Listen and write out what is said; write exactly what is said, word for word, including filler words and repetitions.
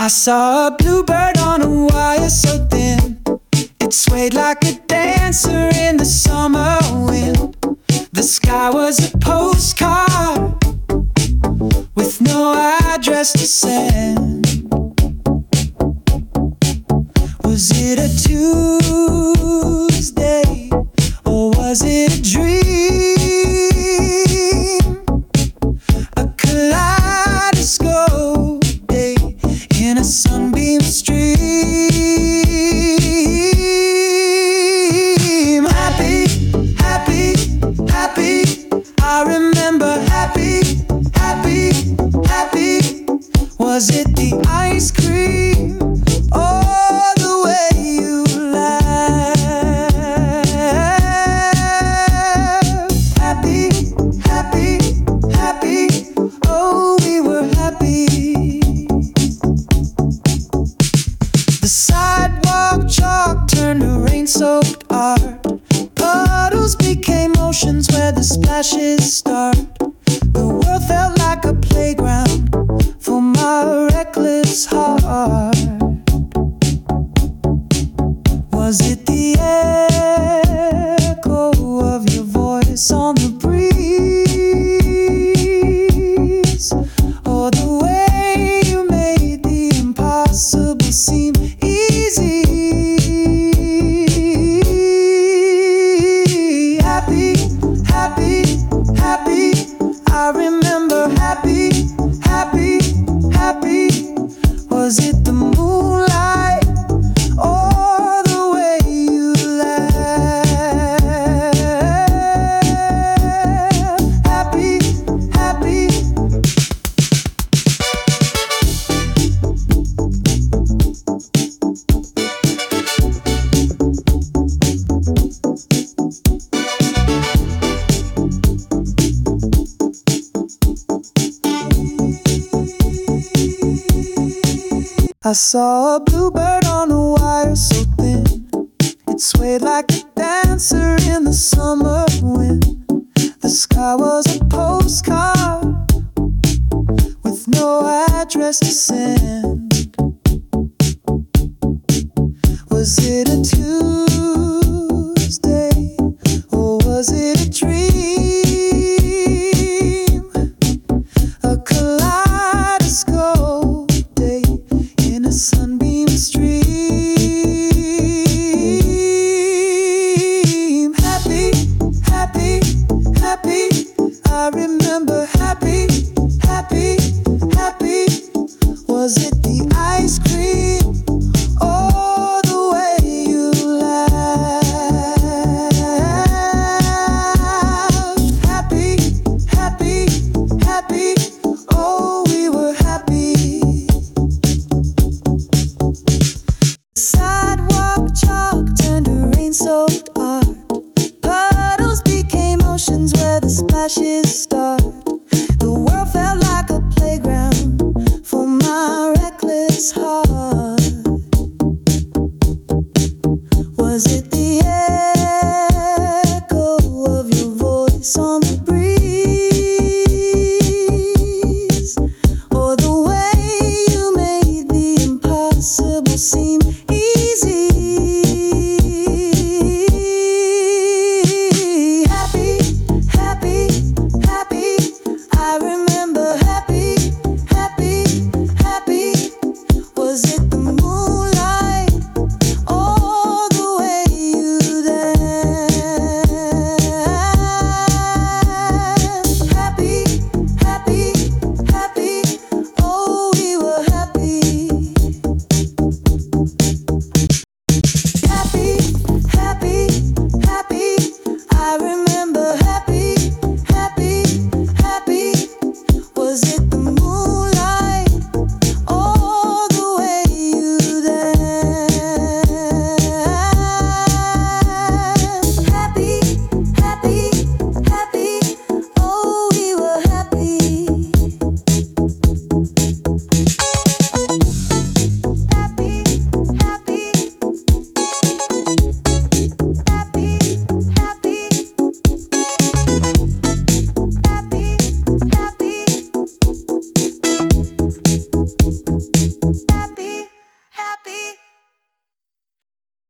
I saw a bluebird on a wire so thin, it swayed like a dancer in the summer wind. The sky was a postcard with no address to send. Was it a Tuesday or was it a dream? A kaleidoscope day in a sunbeam stream. Happy, happy, happy. I remember happy, happy, happy. Was it the ice cream or the way you laughed? Happy, happy, happy. Oh, we were happy. The sidewalk chalk turned to rain-soaked art. Puddles became oceans where the splashes start. The world felt like a playground for my reckless heart. Was it the echo of your voice on the breeze, or the way you made the impossible seem easy? Happy, happy, happy. I remember happy, happy, happy. Was it the moonlight or the way you laughed? Happy, happy. I saw a bluebird on a wire so thin, it swayed like a dancer in the summer wind. The sky was a postcard with no address to send. Was it a Tuesday or was it